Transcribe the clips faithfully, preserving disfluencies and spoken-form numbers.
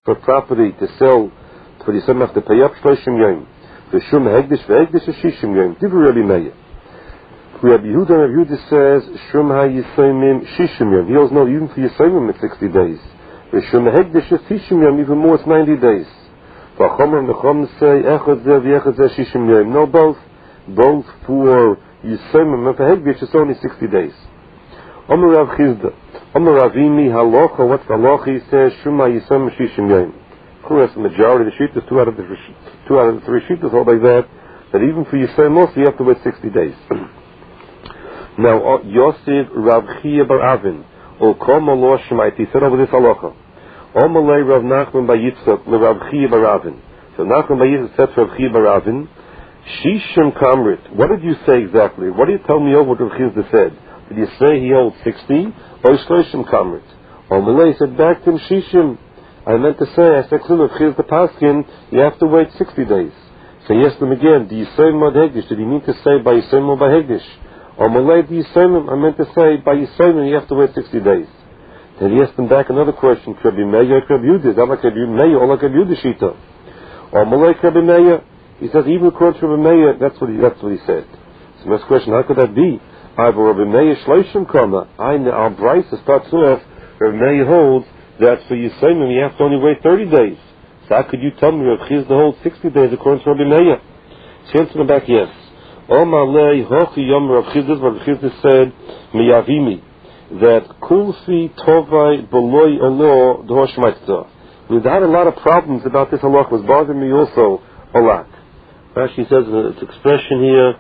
for property to sell, for the Yisrael have to pay up Shloshim Yom. For Shum Hegdish, for Hegdish is Shishim Yom. Divrei Rabbi Meir. Rabbi Yehuda, Rabbi Yehuda says, Shum HaYisraelim Shishim Yom. He also knows even for Yisraelim it's sixty days. For Shum Hegdish is Shishim Yom, even more it's ninety days. For Chomer and the Chom say, Echad Zeh v'Echad Zeh Shishim Yom. No, both. Both for Yisraelim and for Hegdish it's only sixty days. Omer Rav Chizda. Omer Ravimi Halacha, what's the Halacha? He says, Shum HaYisraelim Shishim Yom. Of course, the majority of the Shittas, two out of the two out of the three Shittas hold like that, that even for Yisraelim also you have to wait sixty days. Now, Yosef Rav Chia Bar Avin, O Kol Malo Shemait, he said over this halacha, O Malay Rav Nachman Bar Yitzchak, Le Rav Chia Bar Avin. So Nachman Bar Yitzchak said to Rav Chia Bar Avin, Shishim Kamrit. What did you say exactly? What do you tell me over what Rav Chia said? Did you say he holds sixty, or Shloshim Kamrit? O Malay said back to him, Shishim. I meant to say, I said, Rav Chia the Paskin, you have to wait sixty days. So he asked him again, do you say Mod Hegdish? Did he mean to say by Yisraelim or by Hegdish? Or Malay di Yisraelim, I meant to say, by Yisraelim you have to wait sixty days. Then he asked him back another question, Rabbi Meir, Rabbi Yehuda, is that like Rabbi Meir or like Rabbi Yehuda Shita? Or Malay, Rabbi Meir, he says, even according to Rabbi Meir, that's what he, that's what he said. So the next question, how could that be? I have a Rabbi Meir Shloshim Kama. I know our Bryce is part two of Rabbi Meir holds that for Yisraelim you have to only wait thirty days. So how could you tell me Rabbi Chizda holds sixty days according to Rabbi Meir? So he answered him back, yes. Omalei hochi yom Rav Chizda, Rav Chizda said, miyavimi, that kulfi tovai beloy alo d'hosh maitzah. We had a lot of problems about this halach, was bothering me also a lot. Rashi says in its expression here,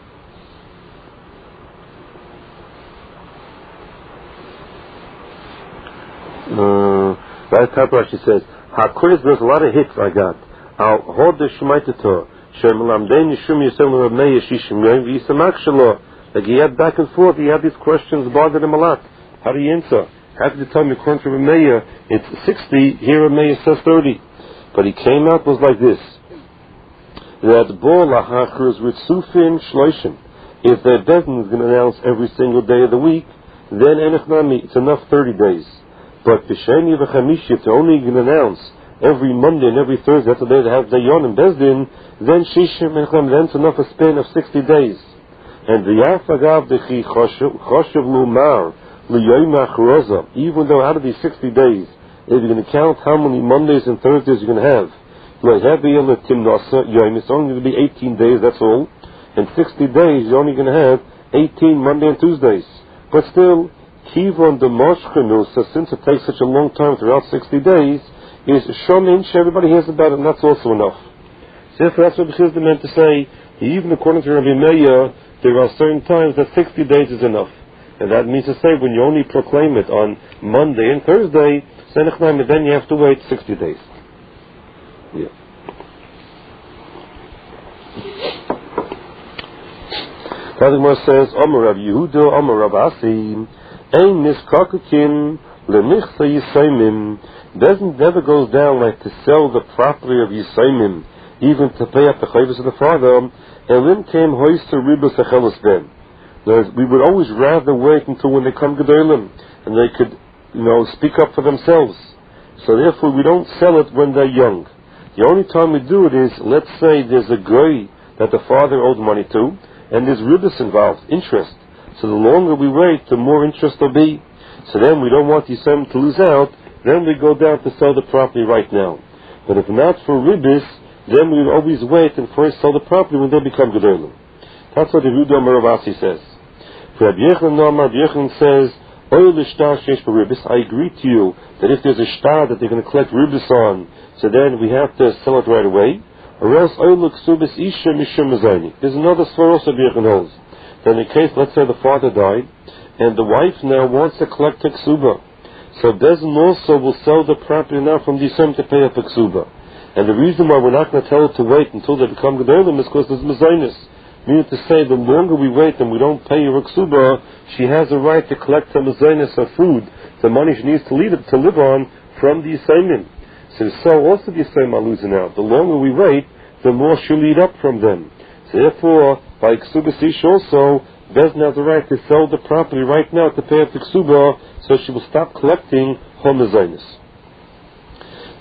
uh, right top Rashi says, hakuris, there's a lot of hits I got. I'll hold the shemaitator. Like he had back and forth, he had these questions bothered him a lot. How do you answer? How did you tell me according to Rameya it's sixty, here Rameya says thirty. But he came out was like this. That if the Bezin is going to announce every single day of the week, then it's enough thirty days. But if they're only going to announce every Monday and every Thursday, that's the day they have Dayon and Bezdin, then Shishim and Chlam, then it's enough a span of sixty days. And the Yafagav Dechi Choshev Lumar Liyoimach Rosa, even though out of these sixty days, if you're going to count how many Mondays and Thursdays you're going to have, it's only going to be eighteen days, that's all. And sixty days, you're only going to have eighteen Monday and Tuesdays. But still, Kivon de Moshchenu, so since it takes such a long time throughout sixty days, is Shominch, everybody hears about it, and that's also enough. So therefore, that's what Chizda meant to say. Even according to Rabbi Meir, there are certain times that sixty days is enough. And that means to say, when you only proclaim it on Monday and Thursday, then you have to wait sixty days. Yeah. Kadimar says, Omer Rav Yehuda, Omer Rav Asi, Ein Niskakukin, Lemichsa Yisraelim, doesn't never goes down like to sell the property of Yisraelim, even to pay up the chayvus of the father. Elim came hoyster ribus achelos ben. We would always rather wait until when they come gedolim and they could, you know, speak up for themselves. So therefore, we don't sell it when they're young. The only time we do it is, let's say there's a goy that the father owed money to, and there's ribus involved, interest. So the longer we wait, the more interest there'll be. So then we don't want Yisraelim to lose out. Then we go down to sell the property right now. But if not for ribis, then we will always wait and first sell the property when they become gedolim. That's what the Yehuda Maravasi says. For Rabbi Yechon Nomar, Rabbi Yechon says, Oil l'shtar sheish b'ribis. I agree to you that if there's a shtar that they're going to collect ribis on, so then we have to sell it right away. Or else oil l'ksubis isha mishum mezayni. There's another svar also Rabbi Yechon holds. Then in case, let's say the father died, and the wife now wants to collect a ksuba. So Bezin also will sell the property now from December to pay up a ksuba. And the reason why we're not going to tell her to wait until they become gedolim is because there's mezainis. Meaning to say, the longer we wait and we don't pay her a ksuba, she has a right to collect her mezainis, her food, the money she needs to, lead it, to live on from the Yisraelim. So so also the Yisraelim are losing out. The longer we wait, the more she'll eat up from them. So therefore, by ksuba sish also, Bezin has the right to sell the property right now to pay up the ksuba, so she will stop collecting her mezainis.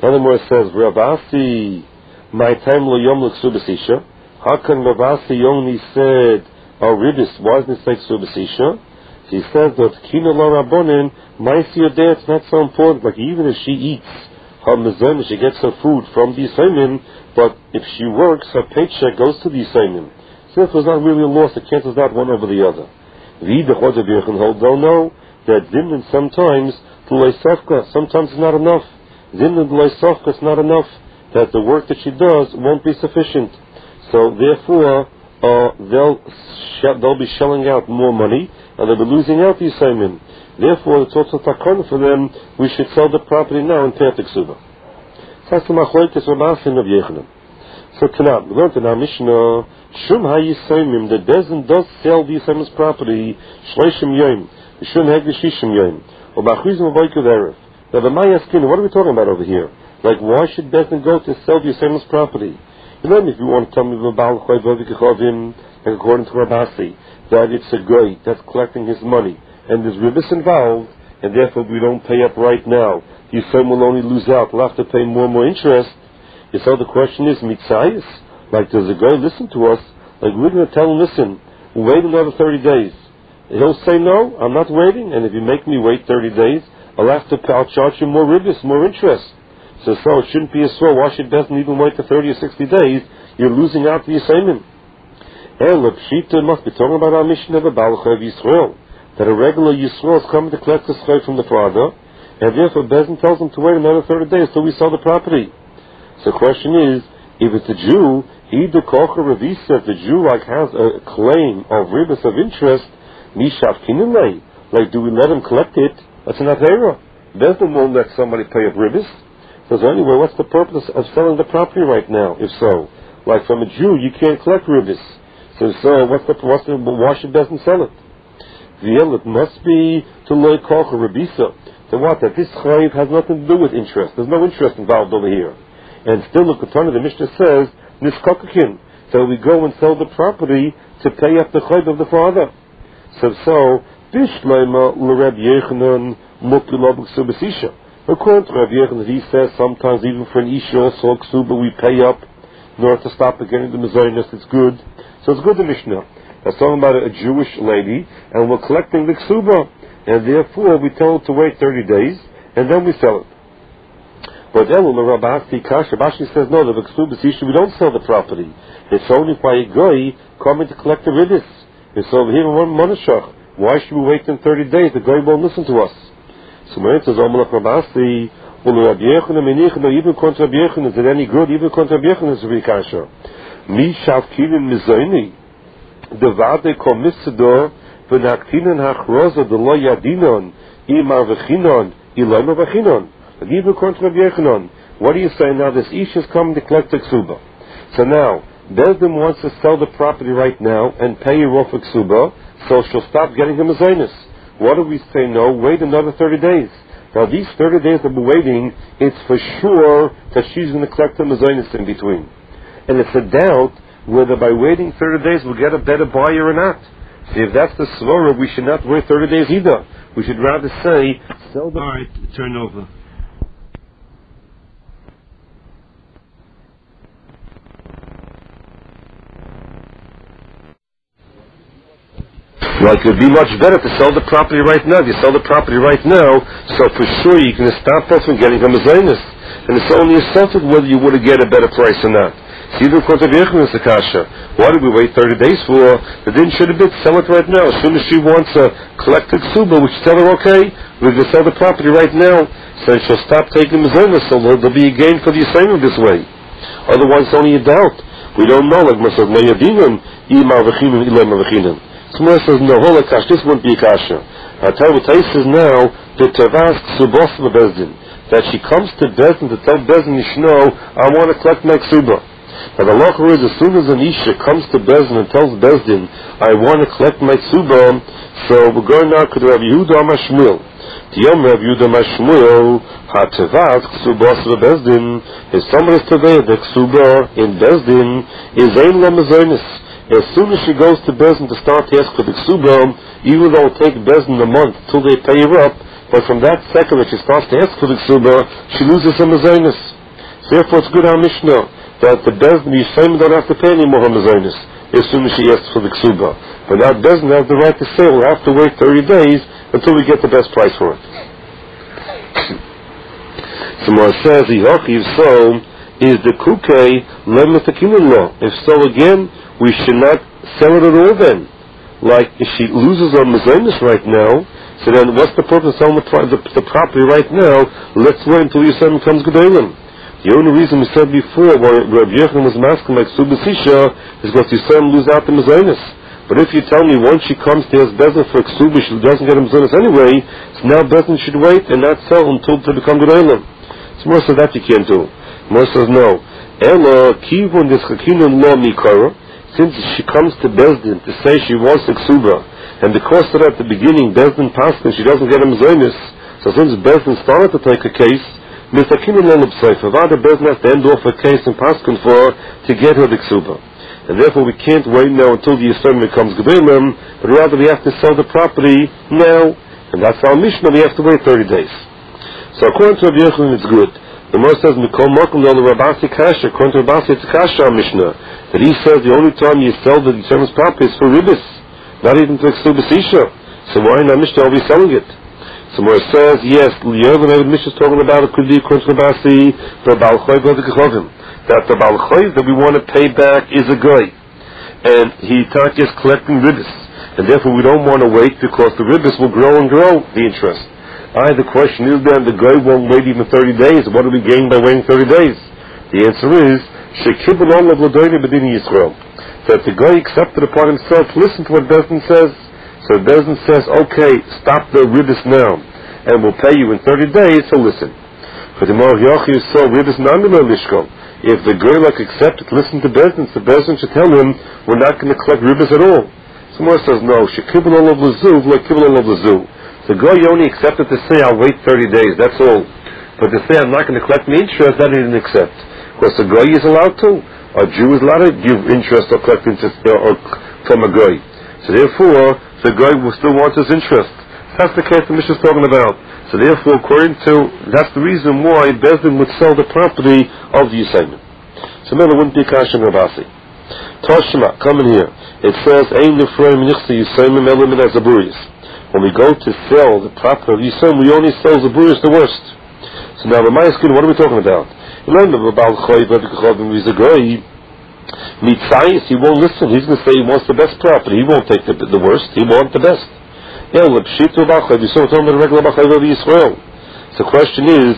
Another more says, Rav Asi, my time lo yom l'ksubas isha. How can Rav Asi only said, oh, ribis, why isn't it like ksubas isha? He says that kina lo rabbonin, my siyodeh, it's not so important. Like even if she eats her mezon, she gets her food from the Yisayim, but if she works, her paycheck goes to the Yisayim. So it was not really a loss, it cancels out one over the other. We, the Chodev Yechon, hold, don't know that Zimnan sometimes, to Leisofka, sometimes it's not enough. Zimnan to Leisofka, it's not enough. That the work that she does won't be sufficient. So therefore, uh, they'll, sh- they'll be shelling out more money, and they'll be losing out the Yisayim. Therefore, it's also takon for them, we should sell the property now and pay out the ksuba. That's the machlokes Rabbasin of Yechanan. So tonight, we learned in our Mishnah, Shum ha-Yisayim, the Bezin does sell the Yisayim's property, Shleishim Yom, Shum heg-Shishim Yom, or Bachrizim Avoikud Erev. Now, the Mayaskin, what are we talking about over here? Like, why should Bezin go to sell the Yisayim's property? You know, if you want to tell me about Choyvovikichovim, like according to Rabasi, that it's a guy that's collecting his money, and there's ribis involved, and therefore we don't pay up right now. The Yisayim will only lose out. We'll have to pay more and more interest. So the question is, mitzayis? Like, does the guy listen to us? Like, we're going to tell him, listen, wait another thirty days. He'll say, no, I'm not waiting, and if you make me wait thirty days, I'll have to, I'll charge you more ribis, more interest. So, so it shouldn't be a sore. Why should Bezin even wait for thirty or sixty days? You're losing out the Yisayim. And the Pshita must be talking about our mission of a Balchav Yisrael, that a regular Yisrael is coming to collect the schei from the father, and therefore Bezin tells him to wait another thirty days till we sell the property. So the question is, if it's a Jew, he the kocha revisa, if the Jew like has a claim of ribis of interest, mishav kinilei, like do we let him collect it? That's an avera. Bezin won't let somebody pay up ribis. So anyway, what's the purpose of selling the property right now? If so, like from a Jew, you can't collect ribis. So, so what's the what's the why should Bezin sell it? The it must be to loy kocha revisa. So what? That this chayv has nothing to do with interest. There's no interest involved over here. And still, the Ketana, the Mishnah says, Niskokakin. So we go and sell the property to pay up the chayv of the father. So, so, Bishleima l'Reb Yechanan mukilabuk subasisha. According to Reb Yechanan, he says sometimes even for an isha also ksuba we pay up in order to stop getting the mezainis. It's good. So it's good, the Mishnah. That's talking about a Jewish lady, and we're collecting the ksuba, and therefore we tell her to wait thirty days, and then we sell it. But Elul Rabbi Kasha Bashi says no, the Ksuba Sisha, we don't sell the property. It's only by a guy coming to collect the ribis. It's over here in one monashach. Why should we wait in thirty days? The guy won't listen to us. So my answer is Omelach Rabbi well Rabbi Yechanan Menich, no, even contra Rabbi Yechanan, is it any good? Even contra Rabbi Yechanan is Rabbi Kasha. Mi Shavkinin Mizaini. The Vade Komisador V'Naktinin Hachroza the Lo Yadinon Imar V'Chinon Ilay V'Chinon. What do you say now? This ish is coming to collect the ksuba. So now, Bezdin wants to sell the property right now and pay her off a ksuba, so she'll stop getting the mezainis. What do we say? No, wait another thirty days. Now these thirty days that we're waiting, it's for sure that she's going to collect the mezainis in between. And it's a doubt whether by waiting thirty days we'll get a better buyer or not. See, if that's the svara, we should not wait thirty days either. We should rather say, sell the... Alright, turn over. Like, it would be much better to sell the property right now. If you sell the property right now, so for sure you can stop us from getting a mezainis. And it's only a subject whether you would get a better price or not. See the Kotav is the kasha. Why did we wait thirty days for? The din should have been sell it right now. As soon as she wants a collected ksuba, we should tell her, okay, we're going to sell the property right now. So she'll stop taking mezainis, so there'll be a gain for the assignment this way. Otherwise, it's only a doubt. We don't know, like Masad Mayadinun, Imar V'chinim, Ilay Mav'chinim. Someone says, no, hold a kash, this wouldn't be a kasha. I'll tell you what Tais says now, the Tavas Ksubos Bezdin, that she comes to Bezdin to tell Bezdin, Yishno, I want to collect my ksuba. Now the law is, as soon as an Isha comes to Bezdin and tells Bezdin, I want to collect my ksuba, so we're going now to Rabbi Yehuda Amashmuel. The Yom Rabbi Yehuda Amashmuel, HaTavas Ksubos Bezdin, if somebody's today, the ksuba in Bezdin, is Ein La Mezainis. As soon as she goes to Bezdin to start to ask for the ksuba, even though it will take Bezdin a month till they pay her up, but from that second that she starts to ask for the ksuba, she loses her mezainis. Therefore, it's good our Mishnah that the Bezdin, the Yisraelim don't have to pay any more Hamazonis as soon as she asks for the Ksuba. But now Bezdin has the right to say, we'll have to wait thirty days until we get the best price for it. So Mar says, if so, is the Kukei Lemetakimin law. If so, again, we should not sell it at all then. Like, if she loses her Mazonis right now, so then what's the purpose of selling the, the, the property right now? Let's wait until Yisrael becomes Gedolim. The only reason we said before why Rabbi Yochanan was masking like Subasisha is because Yisrael lose out the Mazonis. But if you tell me once she comes to his Bezin for Ksuba, she doesn't get a Mazonis anyway, so now Bezin should wait and not sell until to become Gedolim. So Mor says that you can't do. Mor says no. Ela kivun dischakinun lo mikara. Since she comes to Bezdin to say she wants a Ksuba, and because of that at the beginning Bezdin passed and she doesn't get a Mazonis, so since Bezdin started to take a case, Mistakinun lo l'b'seifa, rather Bezdin has to end off a case and paskin for her to get her the Ksuba. And therefore we can't wait now until the Yisrael becomes Gedolim, but rather we have to sell the property now, and that's our Mishnah, we have to wait thirty days. So according to Rabbi Yochanan it's good. The Gemara says, Mikol Mokum lo Rabasi Kasha, according to Rabasi it's Kasha Mishnah, that he says the only time you sell the Yisrael's property is for Ribbis, not even to Ksubasisha. So why in our Mishnah are we selling it? So Gemara says, yes, the other Mishnah is talking about it could be according to Rabasi, the Baal Choy V'Od Kechovim, that the Baal Choy that we want to pay back is a guy, and he is collecting Ribbis, and therefore we don't want to wait because the Ribbis will grow and grow the interest. I, the question is then, the guy won't wait even thirty days. What do we gain by waiting thirty days? The answer is, Shekibun Allah V'Ladoyni B'Dini Yisrael. That the guy accepted upon himself to listen to what Bezdin says. So Bezdin says, okay, stop the ribbis now, and we'll pay you in thirty days, so listen. For the more Yochi is so, ribbis Namila Lishko. If the guy like accepted, listen to Bezdin, so Bezdin should tell him, we're not going to collect ribbis at all. Someone says, no, Shekibun Allah V'Lazuv, like Kibun Allah V'Lazuv. The guy only accepted to say, I'll wait thirty days, that's all. But to say, I'm not going to collect my interest, that he didn't accept. Because the guy is allowed to. A Jew is allowed to give interest or collect interest or, or, from a guy. So therefore, the guy will still want his interest. That's the case the Mishnah is talking about. So therefore, according to, that's the reason why Bezdin would sell the property of the Yisrael. So now there wouldn't be Kasha and Rabasi. Toshma, come in here. It says, Ein Nefroim Nichse Yisrael Elim as Aburis. When we go to sell the property of Yisrael, we only sell the Aburis the worst. So now, Ramayaskin, what are we talking about? You learn about Choy, he's a guy. Mitzayis, he won't listen. He's going to say he wants the best property. He won't take the, the worst. He wants the best. Yeah, Lepshitu Bachai, we saw talking about the regular Bachai of Yisrael. So the question is,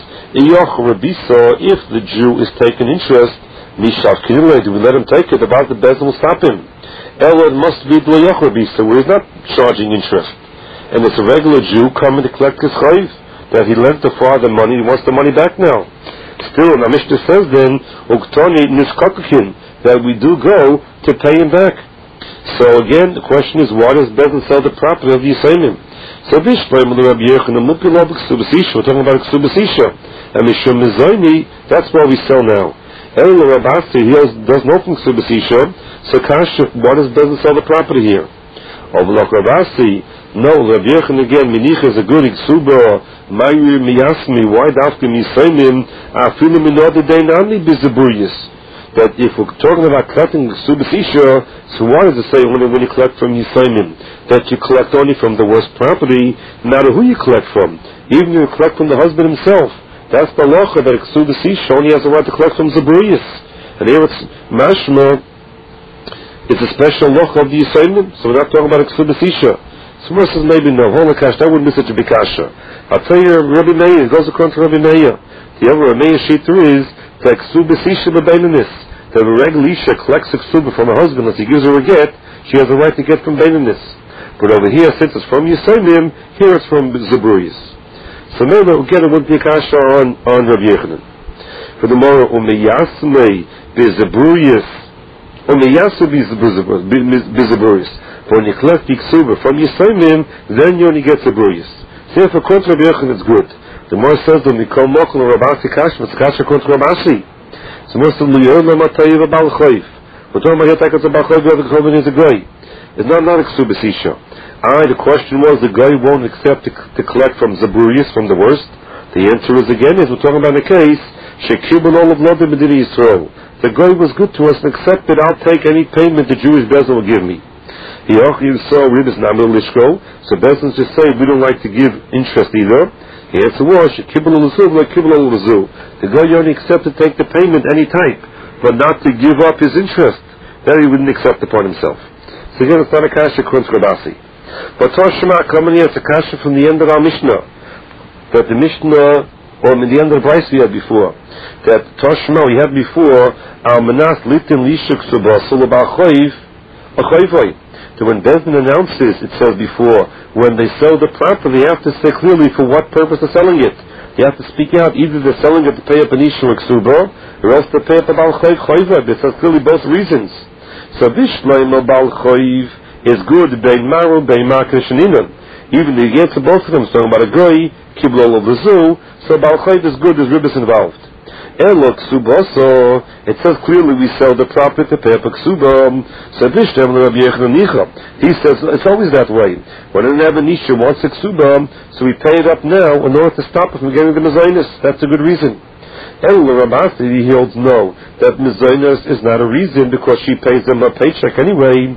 if the Jew is taking interest, Mishav Kinilei, do we let him take it? About the Bezdin will stop him. Ella, it must be B'Loyach Rabisa, where he's not charging interest. And it's a regular Jew coming to collect his chayiv, that he lent the father money, he wants the money back now. Still, the Mishnah says then, Uktoni Nishkakukin, that we do go to pay him back. So again, the question is, why does Bezdin sell the property of the Yisraelim? So Bishpaim the Rabbi Yochanan, Mupilab Ksubasisha, we're talking about Ksubasisha. And Mishum Mizoini, that's why we sell now. El Rabasi, he doesn't open Ksubasisha, so Kasha, why does Bezdin sell the property here? Ovlok Rabasi, no, Rabbi Yochanan again, Minich is a good Iksuba, Mayri Miyasmi, why Dafka Yisraelim, Afilu Minode Deinani Bizaburiyas. That if we're talking about collecting Ksubasisha, so why does it say only when you collect from Yisraelim? That you collect only from the worst property, no matter who you collect from. Even if you collect from the husband himself. That's the locha that Ksubasisha only has the right to collect from Zaburiyas. And here it's Mashma, it's a special locha of the Yisraelim, so we're not talking about Ksubasisha. Someone says maybe no, Holakash, that wouldn't be such a big kasha. I'll tell you, Rabbi Meir, it goes according to Rabbi Meir. The other Rabbi Meir Shita is that Ksubasisha b'Beinanis, that a regular Isha collects a Ksuba from her husband, as he gives her a get, she has a right to get from Beinanis. But over here, since it's from Yisraelim, here it's from Zaburiyas. So now again, it wouldn't be a kasha on, on Rabbi Yochanan. For the more Umeyasmei b'Zaburiyas, Umeyasu b'Zaburiyas. When you collect the Ksuba from Yisraelim, then you only get Zaburiyas. So if according to Rabbi Yochanan, it's good. The more says that we call Mokal or Rabasi Kashma, it's Kasha according to Rabasi. So more says, L'yon l'matayi v'bal choyv. We're talking about here, it's a bal choyv, the other choyv is a guy. It's not not a Ksubasisha. I, the question was, the guy won't accept to, to collect from Zaburiyas, from the worst. The answer is again, is we're talking about a case Shekibul olav lodim b'dinei Yisrael. The guy was good to us and accepted, I'll take any payment the Jewish Bezdin will give me. He also saw Ribbis Namil Lishko, so Bezdin just say we don't like to give interest either. He answered was Shekibul olav like Kibul olav. The guy only accepted to take the payment any type, but not to give up his interest. That he wouldn't accept upon himself. So again, it's not a kasha Kunz Rabasi. But Toshma coming here, it's a kasha from the end of our Mishnah. That the Mishnah, or in the end of the Bryce we had before, that Toshma we had before, Al Manas Litin Lishuk Subasul Choiv, a Choivoi. So when Bezdin announces, it says before, when they sell the property, they have to say clearly for what purpose they're selling it. They have to speak out, either they're selling it to pay up an Ishu or Ksuba, or else to pay up a Bal Choiv Choivoi. It says clearly both reasons. So Bishleim Bal Choiv is good, Bein Maru, Bein Makashaninan. Even if you get to both of them, talking about a goy, Kiblol of the zoo, so Bal Choiv is good, there's ribbis involved. Elok Suboso, it says clearly we sell the property to pay up a Ksuba. So Bishleim Rabbi Yechon Nicha. He says it's always that way. When an Avanisha wants a Ksuba, so we pay it up now in order to stop it from getting the Mezainis. That's a good reason. El Rabasi, he holds no, that Mezainis is not a reason because she pays them a paycheck anyway.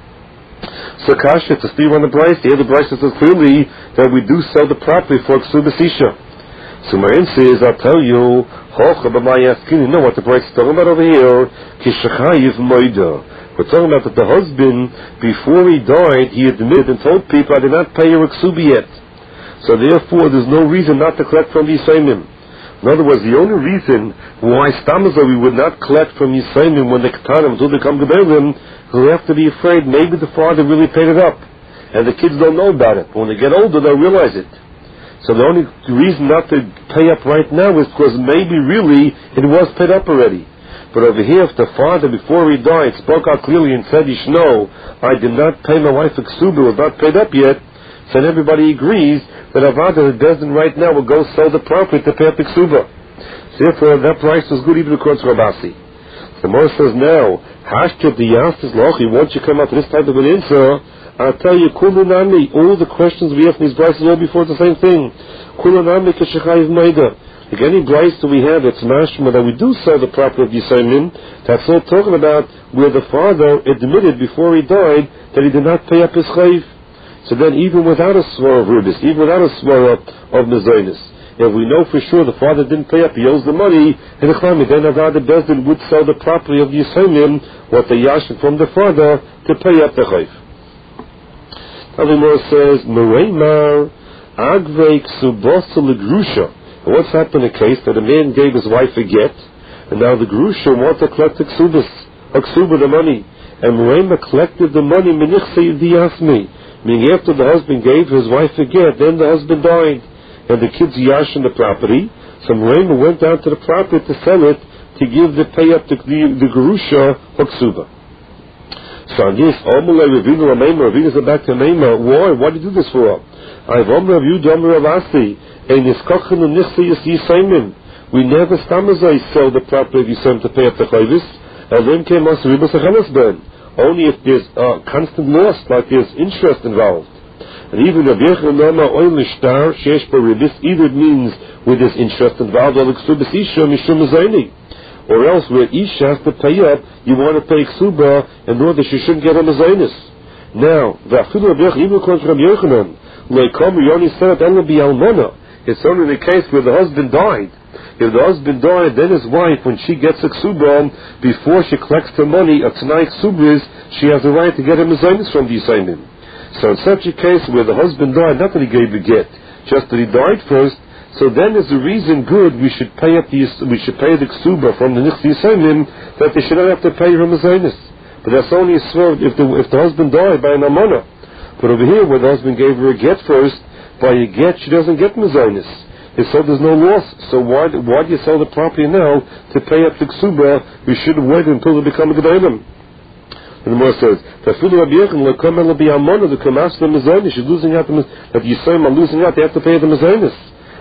So Kasha, to steer on the Bryce, the other Bryce says clearly that we do sell the property for Ksuba Sisha. So Marin says, I'll tell you, you know what the Bryce is talking about over here? Kishachayiv Moida. We're talking about that the husband, before he died, he admitted and told people, I did not pay your Ksuba yet. So therefore, there's no reason not to collect from Yisayimim. In other words, the only reason why Stamaza we would not collect from Yisayimim when the Katanim until they come to Beilim, we have to be afraid maybe the father really paid it up. And the kids don't know about it. But when they get older, they'll realize it. So the only reason not to pay up right now is because maybe really it was paid up already. But over here, if the father, before he died, spoke out clearly and said, Yishno, I did not pay my wife a Ksuba, was not paid up yet, so then everybody agrees that Avada, the Bezdin right now, will go sell the property to pay up the Ksuba. So therefore, that price was good even according to Rabasi. The Mor says now, Hashkab the Yastis Lochi, once you come out to this type of an answer, I'll tell you, Kulunami, all the questions we ask in these prices all before the same thing. Kulunami Keshachayiv Maida. Like any price that we have, it's mashma that we do sell the property of Yisayimim. That's all talking about where the father admitted before he died that he did not pay up his chayiv. So then even without a swar of ribis, even without a swar of, of mezainis, if we know for sure the father didn't pay up, he owes the money, and the Chami, then Avada Bezdin would sell the property of Yisayimim, what they yashin from the father, to pay up the chayiv. Avimor says, Mereimar, Agvei Ksubasa Legrusha. What's happened in a case that a man gave his wife a get, and now the Grusha wants to collect the Ksubas, a Ksuba, the money. And Mereimar collected the money, Menichse Yasmi. Meaning after the husband gave his wife a get, then the husband died, and the kids yashin the property. So Mereimar went down to the property to sell it, to give the pay up to the, the Grusha, or Ksuba. So yes, Omele Ravina Ramema, Ravina said back to Mema, why? Why did you do this for? I've Omre of you, Domre Ravasi, and Niskochin and Nichse Yisayimim. We never stamazai sell the property of Yisayim to pay up the Chayvis, and then came us Ribas Achelas Ben. Only if there's uh, constant loss, like there's interest involved. And even Rabbi Yechon Nama Oil Nishtar, Shesh Bar Ribis, either it means with this interest involved, or the Ksubas Isha, Mishum Azayni. Or else where Isha has to pay up, you want to pay Ksuba in order she shouldn't get a Mazainis. Now, even according to Rabbi Yochanan, we only said it only be Almana. It's only the case where the husband died. If the husband died, then his wife, when she gets a Ksuba, before she collects the money, a Tanai Ksubris, she has the right to get a Mazainis from the Yisayimim. So in such a case where the husband died, not that he gave the get, just that he died first, so then is the reason good we should pay up the we should pay the Ksuba from the Nichse Yisayimim that they should not have to pay her Mazainis. But that's only a swerve if the if the husband died by an Amana. But over here where the husband gave her a get first, by a get she doesn't get Mazainis. It said there's no loss. So why why do you sell the property now to pay up the Ksuba? We should wait until they become a Gedalim. And the Gemara says, "Tafilu Rabbi Yechon lekam el be Amana the kamas the Mazainis. She's losing out the that Yisayim are losing out. They have to pay the Mazainis."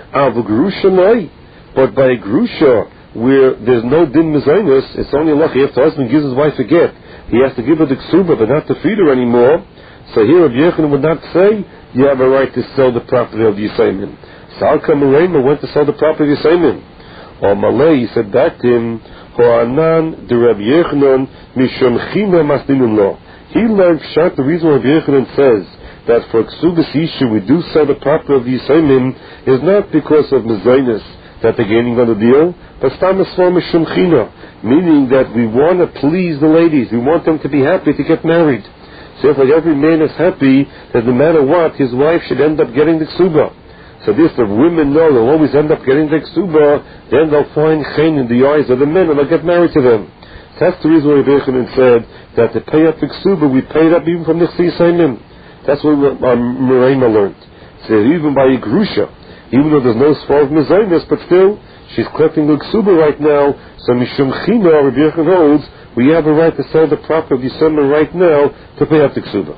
But by a grusha where there's no din mezainis, it's only lucky if the husband gives his wife a get, he has to give her the ksuba but not to feed her anymore. So here Rabbi Yechon would not say you have a right to sell the property of the Yisayimim. Salka Mereimar went to sell the property of Yisayimim. Or Malay, he said back to him, Ho'anan de Rabbi Yechanan mishum china masninun lo. He learned Pshat, the reason Rabbi Yechanan says that for Ksubas Isha we do sell the property of the Yisayimim is not because of Mezainis that they're gaining on the deal, but Stamas for mishum china, meaning that we want to please the ladies, we want them to be happy to get married. So if like every man is happy that no matter what, his wife should end up getting the Ksuba. So this, if women know they'll always end up getting the Ksuba, then they'll find chen in the eyes of the men and they'll get married to them. That's the reason why Rabbi Yechanan said that to pay up the Ksuba, we paid up even from the Chsisayim. That's what um, Merema learned. So even by a Grusha, even though there's no Svar of Mezainis, but still, she's collecting the Ksuba right now, so Mishum China, Rabbi Yechanan holds, we have a right to sell the property of Yisrael right now to pay up the Ksuba.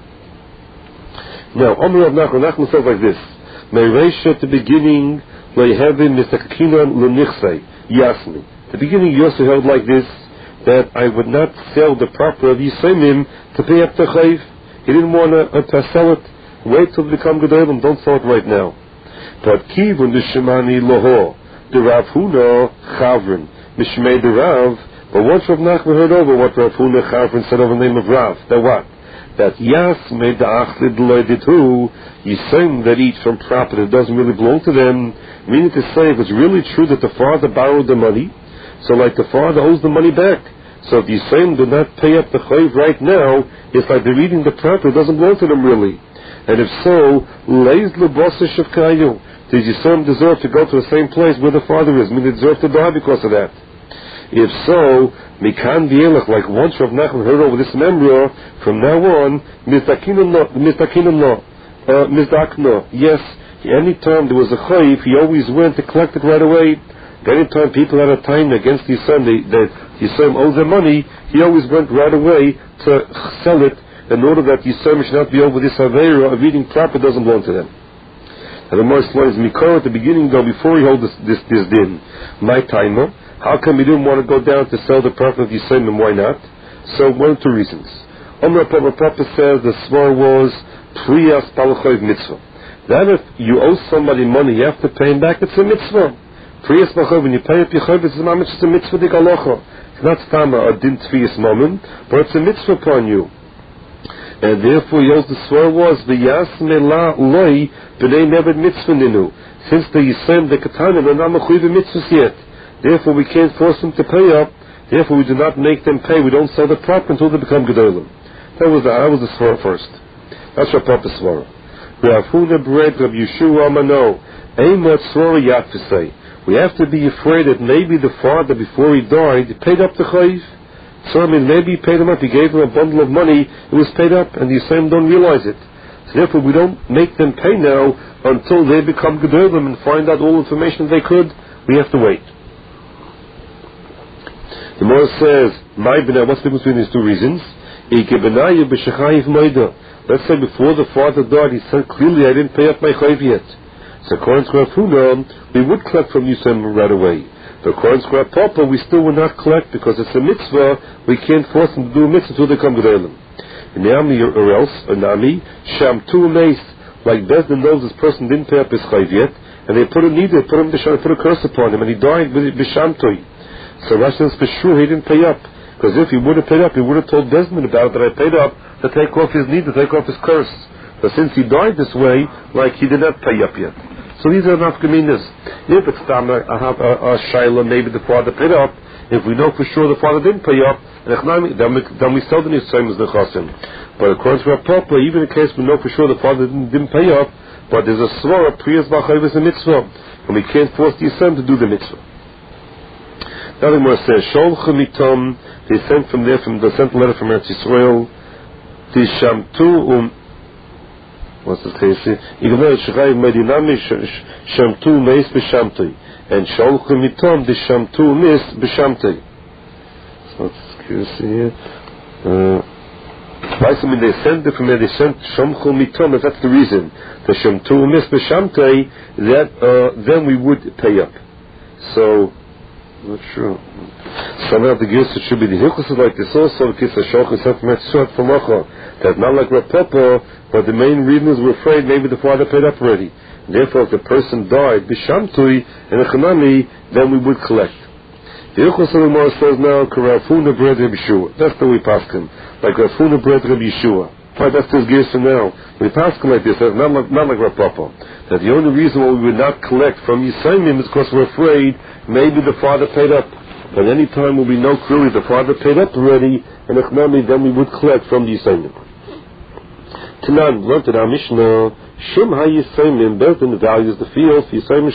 Now, Omer Rav Nachman, Nachman says like this, Mereisha at the beginning, Leihevin Misakinan Lenichsei, Yasmi. The beginning he also held like this, that I would not sell the property of Yisraelim to pay up the Chayv. He didn't want to, uh, to sell it. Wait till they become Gedolim, don't sell it right now. But Kivun the Shemani Loho, the Rav Huna Chavrin, Mishmei the Rav. But once Rav Nachman heard over what Rav Huna Chavrin said over the name of Rav, that what? That Yas made the Achlid Loeditu, Yisayim that eat from property that doesn't really belong to them, meaning to say if it's really true that the father borrowed the money, so like the father owes the money back. So if the Yisayim do not pay up the Chayv right now, it's like they're eating the property that doesn't belong to them really. And if so, Leiz Lebosah Shavkayu, does Yisayim deserve to go to the same place where the father is? I mean, they deserve to die because of that. If so, Mikan Bielach, like once Rav Nachman heard over this memra, from now on, Mizdakinim no, Mizdakinim no, uh, Mizdakno. Yes, any time there was a chayv, he always went to collect it right away. Any time people had a time against the Yisayim, that Yisayim owes their money, he always went right away to sell it in order that Yisayim should not be over this Aveira of eating property doesn't belong to them. And the more explains Mikor at the beginning though, before he held this, this, this din, my timer, how come he didn't want to go down to sell the property of Yisayim and why not? So one of two reasons. Omer Papa Papa says the svar was Priyas Palachayv Mitzvah. That if you owe somebody money, you have to pay him back, it's a mitzvah. Priyas Palachayv, when you pay up your chayv, it's a mitzvah dik alocha. It's not stama a din tfiyas moment, but it's a mitzvah upon you. And therefore, Yos the svar was V'yas mela loy b'nei nevad mitzvah ninu. Since the Yisayim the katana, they're not mechuyev mitzvahs yet. Therefore, we can't force them to pay up. Therefore, we do not make them pay. We don't sell the property until they become gedolim. That was the that was the svara first. That's our papa svara. Rav Huna bred Rav Yeshua Amano. Eimot svara yat to say. We have to be afraid that maybe the father, before he died, paid up the chayv. So I mean, maybe he paid him up. He gave him a bundle of money. It was paid up, and the Yisayim don't realize it. So therefore, we don't make them pay now until they become gedolim and find out all information they could. We have to wait. The Gemara says, "My b'nai." What's the difference between these two reasons? Let's say before the father died, he said clearly, "I didn't pay up my chayv yet." So according to Rav Huna, we would collect from Yisayim right away. But according to Rav Papa, we still would not collect because it's a mitzvah. We can't force them to do a mitzvah until they come gedolim. Nami or else, or Nami, Sham tu meis, like Bezdin knows this person didn't pay up his chayv yet, and they put a need, they put him to put a curse upon him, and he died with b'shamtoi. So Rashi says for sure he didn't pay up, because if he would have paid up, he would have told Desmond about it, that I paid up to take off his need, to take off his curse. But since he died this way, like he did not pay up yet. So these are nafkaminas. If it's time I have a, a shaila, maybe the father paid up. If we know for sure the father didn't pay up, then we, then we sell the Yisayim as the chasim. But according to our Papa, even in case we know for sure the father didn't, didn't pay up, but there's a svara, priyas b'chayv is a mitzvah, and we can't force the Yisayim to do the mitzvah. Now the Gemara says, Sholcha mitom, they sent from there, from the sent letter from Eretz Yisrael, Tishamtu um, what's the case here? Ignar Shchai Medinami Shamtu Meis B'Shamtei, and Sholcha mitom, the Shamtu Meis B'Shamtei. So let's curious here. I mean, they sent it from there, they sent Sholcha mitom, if that's the reason, the Shamtu Meis B'Shamtei, that uh, then we would pay up. So, not sure. Somehow the gears it should be the hilchos like this also because the shulch is from Etzot from that not like Rav Papa, but the main reason is we're afraid maybe the father paid up already. Therefore, if the person died b'shamtui and a chanami, then we would collect. The Ilchos Gemara says now, Karafuna bread Rabbi Yeshua. That's the way we pass him, like Rafuna bread Rabbi Yeshua. Right, that's his gears for now. We pass him like this, not like, not like Rav Papa. That the only reason why we would not collect from Yisayim is because we're afraid maybe the father paid up. But any time when we know clearly the father paid up already, and Echnami, then we would collect from the Yisayim. Tanan, learned in our Mishnah, Shum ha-Yisayim, Bezdin values the field, Yisayim